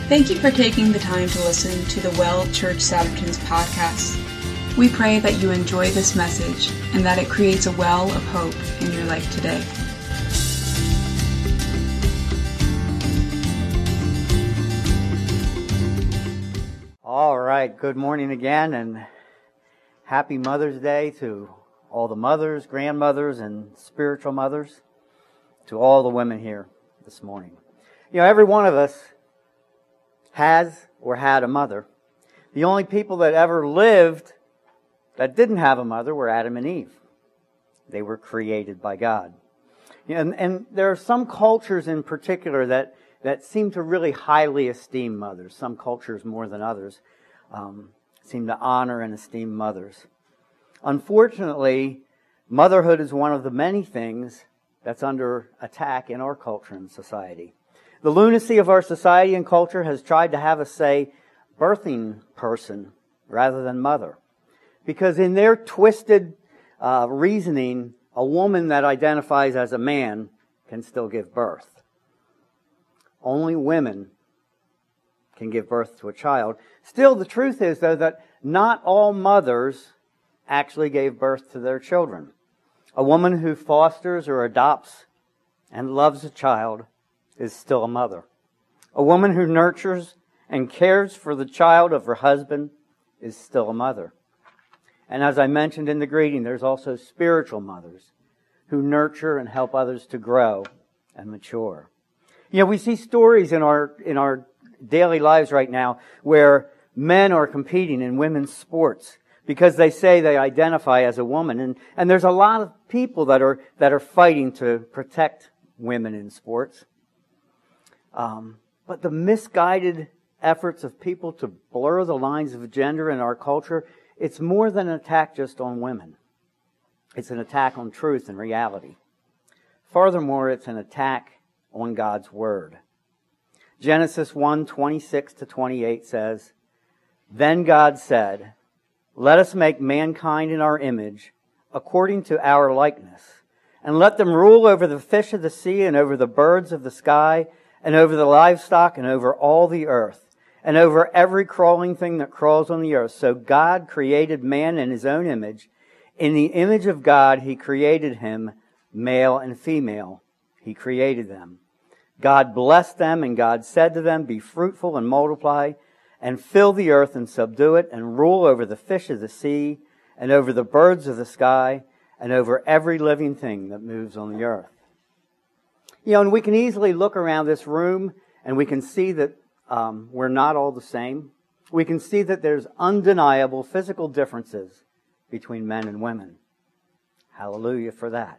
Thank you for taking the time to listen to the Well Church Saturdays podcast. We pray that you enjoy this message and that it creates a well of hope in your life today. All right, good morning again, and happy Mother's Day to all the mothers, grandmothers, and spiritual mothers, to all the women here this morning. You know, every one of us has or had a mother. The only people that ever lived that didn't have a mother were Adam and Eve. They were created by God. And there are some cultures in particular that seem to really highly esteem mothers. Some cultures more than others seem to honor and esteem mothers. Unfortunately, motherhood is one of the many things that's under attack in our culture and society. The lunacy of our society and culture has tried to have us say birthing person rather than mother. Because in their twisted reasoning, a woman that identifies as a man can still give birth. Only women can give birth to a child. Still, the truth is, though, that not all mothers actually gave birth to their children. A woman who fosters or adopts and loves a child is still a mother. A woman who nurtures and cares for the child of her husband is still a mother. And as I mentioned in the greeting, there's also spiritual mothers who nurture and help others to grow and mature. You know, we see stories in our daily lives right now where men are competing in women's sports because they say they identify as a woman. And there's a lot of people that are fighting to protect women in sports. But the misguided efforts of people to blur the lines of gender in our culture, it's more than an attack just on women. It's an attack on truth and reality. Furthermore, it's an attack on God's Word. Genesis 1:26-28 says, "Then God said, 'Let us make mankind in our image, according to our likeness, and let them rule over the fish of the sea and over the birds of the sky, and over the livestock, and over all the earth, and over every crawling thing that crawls on the earth.' So God created man in His own image. In the image of God He created him, male and female. He created them. God blessed them, and God said to them, 'Be fruitful and multiply, and fill the earth and subdue it, and rule over the fish of the sea, and over the birds of the sky, and over every living thing that moves on the earth.'" You know, and we can easily look around this room and we can see that we're not all the same. We can see that there's undeniable physical differences between men and women. Hallelujah for that.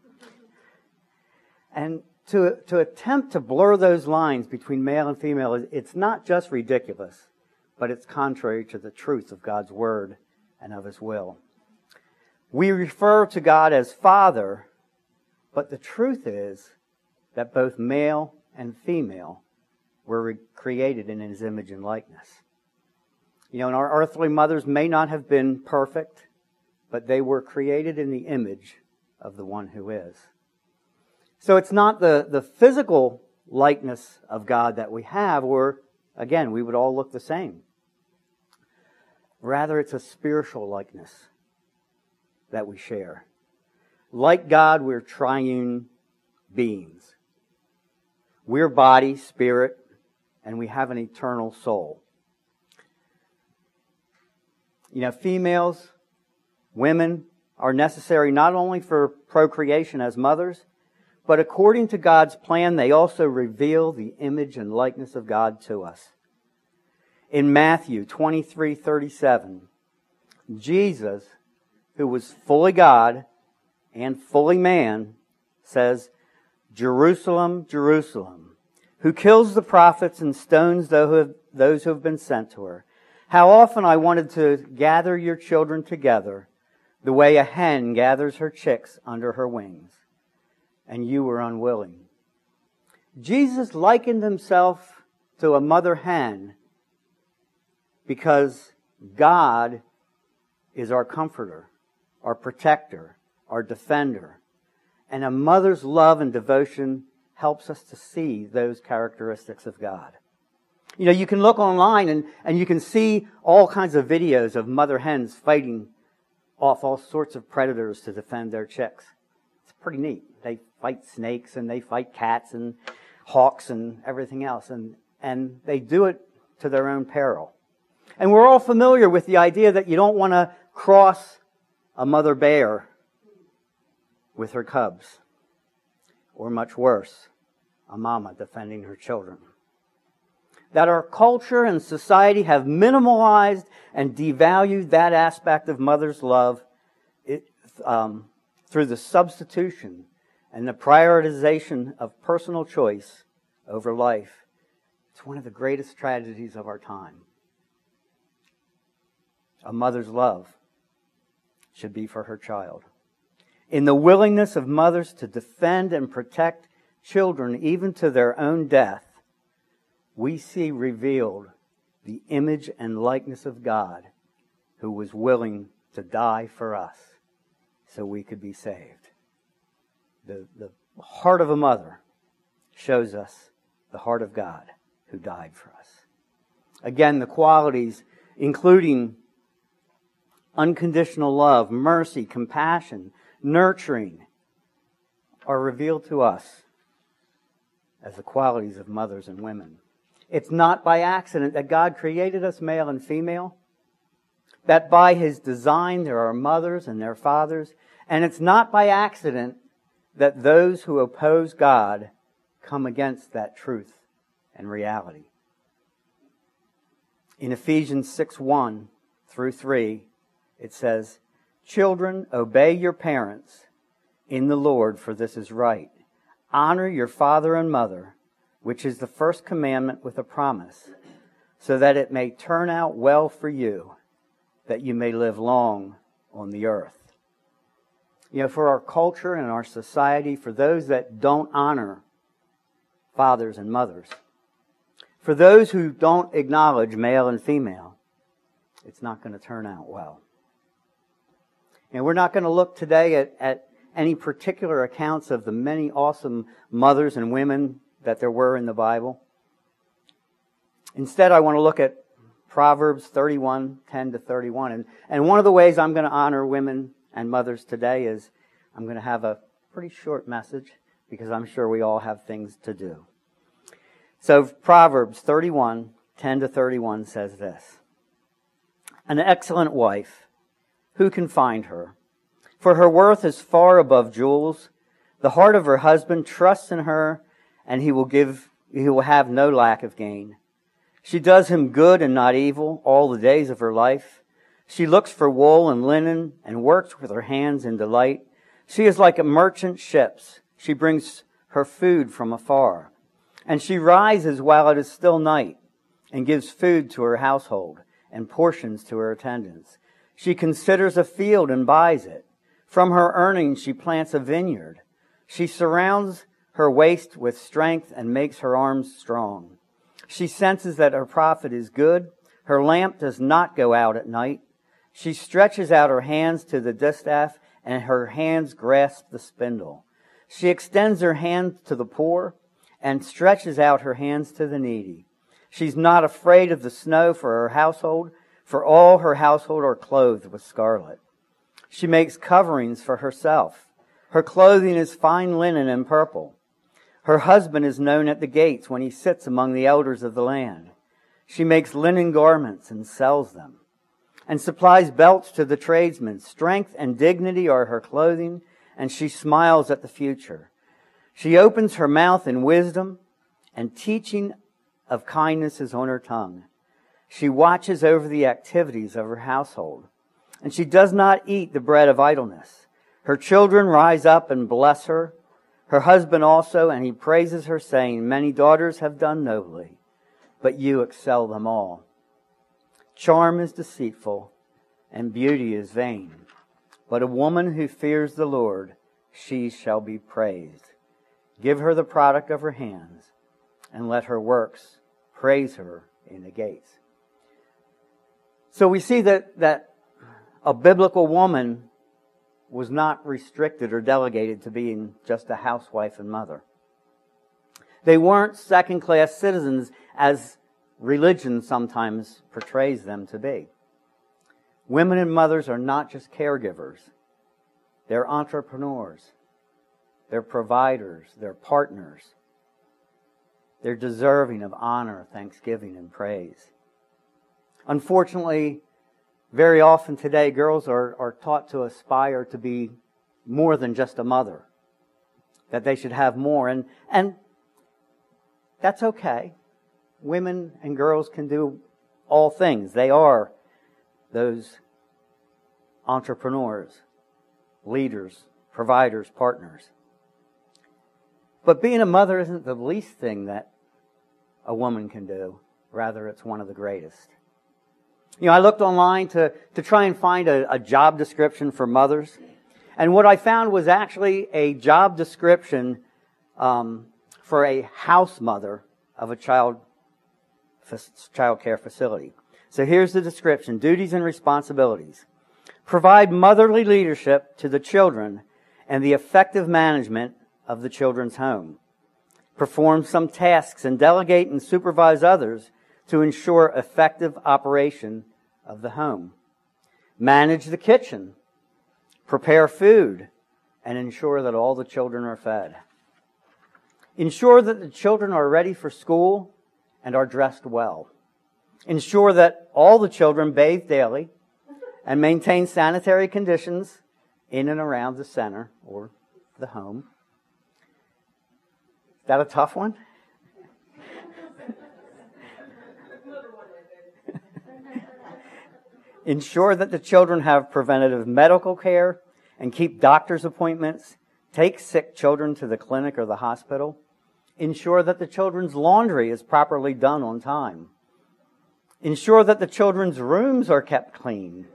And to attempt to blur those lines between male and female, it's not just ridiculous, but it's contrary to the truth of God's Word and of His will. We refer to God as Father, but the truth is that both male and female were created in His image and likeness. You know, and our earthly mothers may not have been perfect, but they were created in the image of the one who is. So it's not the physical likeness of God that we have, or, again, we would all look the same. Rather, it's a spiritual likeness that we share. Like God, we're triune beings. We're body, spirit, and we have an eternal soul. You know, females, women are necessary not only for procreation as mothers, but according to God's plan, they also reveal the image and likeness of God to us. In Matthew 23:37, Jesus, who was fully God and fully man, says, "Jerusalem, Jerusalem, who kills the prophets and stones those who have been sent to her. How often I wanted to gather your children together, the way a hen gathers her chicks under her wings, and you were unwilling." Jesus likened Himself to a mother hen because God is our comforter, our protector, our defender. And a mother's love and devotion helps us to see those characteristics of God. You know, you can look online and you can see all kinds of videos of mother hens fighting off all sorts of predators to defend their chicks. It's pretty neat. They fight snakes and they fight cats and hawks and everything else. And they do it to their own peril. And we're all familiar with the idea that you don't want to cross a mother bear with her cubs. Or much worse, a mama defending her children. That our culture and society have minimalized and devalued that aspect of mother's love through the substitution and the prioritization of personal choice over life. It's one of the greatest tragedies of our time. A mother's love should be for her child. In the willingness of mothers to defend and protect children even to their own death, we see revealed the image and likeness of God, who was willing to die for us so we could be saved. The heart of a mother shows us the heart of God who died for us. Again, the qualities including unconditional love, mercy, compassion, nurturing are revealed to us as the qualities of mothers and women. It's not by accident that God created us male and female, that by His design there are mothers and their fathers, and it's not by accident that those who oppose God come against that truth and reality. In Ephesians 6:1 through 3, it says, "Children, obey your parents in the Lord, for this is right. Honor your father and mother, which is the first commandment with a promise, so that it may turn out well for you, that you may live long on the earth." You know, for our culture and our society, for those that don't honor fathers and mothers, for those who don't acknowledge male and female, it's not going to turn out well. And we're not going to look today at any particular accounts of the many awesome mothers and women that there were in the Bible. Instead, I want to look at Proverbs 31:10-31. And one of the ways I'm going to honor women and mothers today is I'm going to have a pretty short message because I'm sure we all have things to do. So Proverbs 31:10-31 says this: "An excellent wife, who can find her? For her worth is far above jewels. The heart of her husband trusts in her, and he will have no lack of gain. She does him good and not evil all the days of her life. She looks for wool and linen and works with her hands in delight. She is like a merchant ships. She brings her food from afar. And she rises while it is still night and gives food to her household and portions to her attendants. She considers a field and buys it. From her earnings she plants a vineyard. She surrounds her waist with strength and makes her arms strong. She senses that her profit is good. Her lamp does not go out at night. She stretches out her hands to the distaff, and her hands grasp the spindle. She extends her hand to the poor and stretches out her hands to the needy. She's not afraid of the snow for her household, for all her household are clothed with scarlet. She makes coverings for herself. Her clothing is fine linen and purple. Her husband is known at the gates when he sits among the elders of the land. She makes linen garments and sells them, and supplies belts to the tradesmen. Strength and dignity are her clothing, and she smiles at the future. She opens her mouth in wisdom, and teaching of kindness is on her tongue. She watches over the activities of her household, and she does not eat the bread of idleness. Her children rise up and bless her, her husband also, and he praises her, saying, "Many daughters have done nobly, but you excel them all." Charm is deceitful, and beauty is vain, but a woman who fears the Lord, she shall be praised. Give her the product of her hands, and let her works praise her in the gates. So we see that a biblical woman was not restricted or delegated to being just a housewife and mother. They weren't second-class citizens as religion sometimes portrays them to be. Women and mothers are not just caregivers. They're entrepreneurs. They're providers. They're partners. They're deserving of honor, thanksgiving, and praise. Unfortunately, very often today, girls are taught to aspire to be more than just a mother. That they should have more. And that's okay. Women and girls can do all things. They are those entrepreneurs, leaders, providers, partners. But being a mother isn't the least thing that a woman can do. Rather, it's one of the greatest. You know, I looked online to try and find a job description for mothers. And what I found was actually a job description for a house mother of a child care facility. So here's the description. Duties and responsibilities. Provide motherly leadership to the children and the effective management of the children's home. Perform some tasks and delegate and supervise others to ensure effective operation of the home. Manage the kitchen. Prepare food and ensure that all the children are fed. Ensure that the children are ready for school and are dressed well. Ensure that all the children bathe daily and maintain sanitary conditions in and around the center or the home. Is that a tough one? Ensure that the children have preventative medical care and keep doctor's appointments. Take sick children to the clinic or the hospital. Ensure that the children's laundry is properly done on time. Ensure that the children's rooms are kept clean.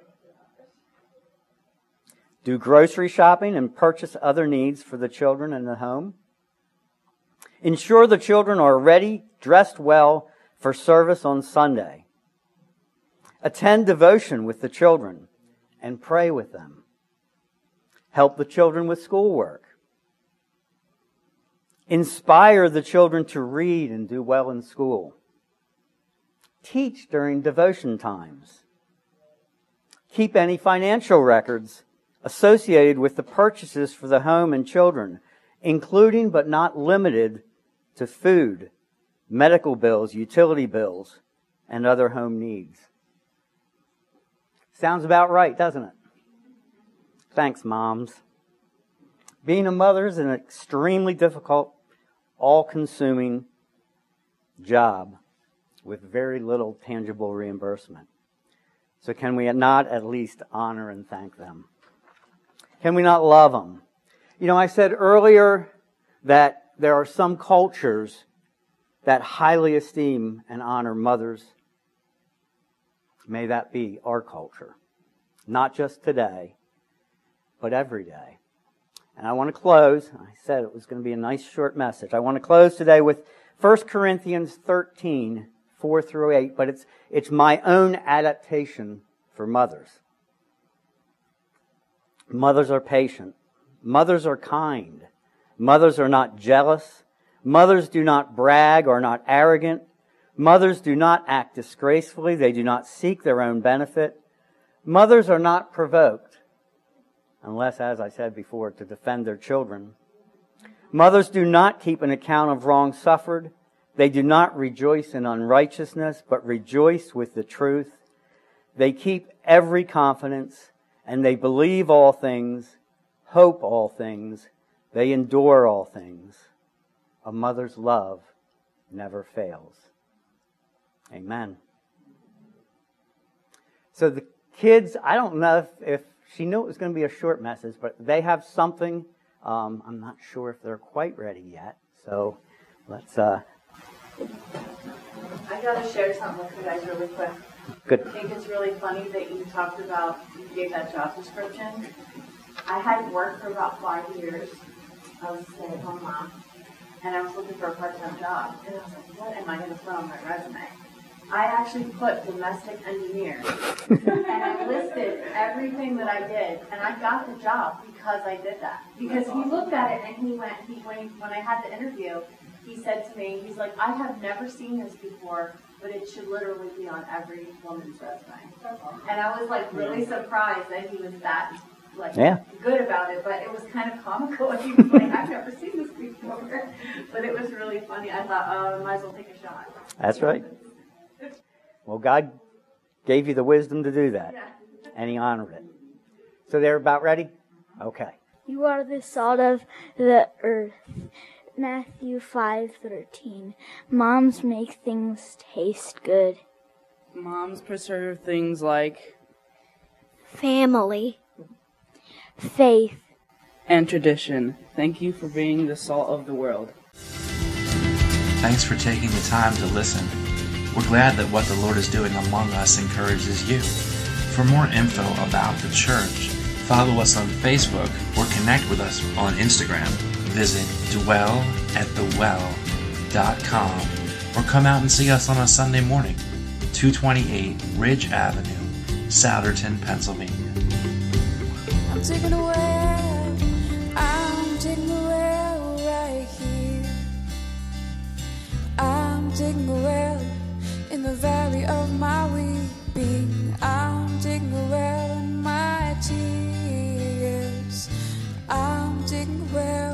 Do grocery shopping and purchase other needs for the children in the home. Ensure the children are ready, dressed well for service on Sunday. Attend devotion with the children and pray with them. Help the children with schoolwork. Inspire the children to read and do well in school. Teach during devotion times. Keep any financial records associated with the purchases for the home and children, including but not limited to food, medical bills, utility bills, and other home needs. Sounds about right, doesn't it? Thanks, moms. Being a mother is an extremely difficult, all-consuming job with very little tangible reimbursement. So can we not at least honor and thank them? Can we not love them? You know, I said earlier that there are some cultures that highly esteem and honor mothers. May that be our culture. Not just today, but every day. And I want to close. I said it was going to be a nice short message. I want to close today with 1 Corinthians 13, 4 through 8, but it's my own adaptation for mothers. Mothers are patient. Mothers are kind. Mothers are not jealous. Mothers do not brag or not arrogant. Mothers do not act disgracefully. They do not seek their own benefit. Mothers are not provoked, unless, as I said before, to defend their children. Mothers do not keep an account of wrong suffered. They do not rejoice in unrighteousness, but rejoice with the truth. They keep every confidence, and they believe all things, hope all things, they endure all things. A mother's love never fails. Amen. So the kids, I don't know if she knew it was going to be a short message, but they have something. I'm not sure if they're quite ready yet. So let's... I got to share something with you guys really quick. Good. I think it's really funny that you talked about, you gave that job description. I had worked for about 5 years. I was a stay-at-home mom. And I was looking for a part-time job. And I was like, what am I going to put on my resume? I actually put domestic engineer. And I listed everything that I did. And I got the job because I did that. Because he looked at it and when I had the interview, he said to me, he's like, I have never seen this before, but it should literally be on every woman's resume. And I was like really surprised that he was that good about it, but it was kind of comical. He was like, I've never seen this before. But it was really funny. I thought, I might as well take a shot. That's right. Well, God gave you the wisdom to do that, and He honored it. So they're about ready? Okay. You are the salt of the earth. Matthew 5:13. Moms make things taste good. Moms preserve things like family, faith, and tradition. Thank you for being the salt of the world. Thanks for taking the time to listen. We're glad that what the Lord is doing among us encourages you. For more info about the church, follow us on Facebook or connect with us on Instagram. Visit dwellatthewell.com or come out and see us on a Sunday morning, 228 Ridge Avenue, Souderton, Pennsylvania. I'm taking a well, I'm taking a well right here. I'm taking a well in the valley of my weeping. I'm taking a well in my tears. I'm taking a well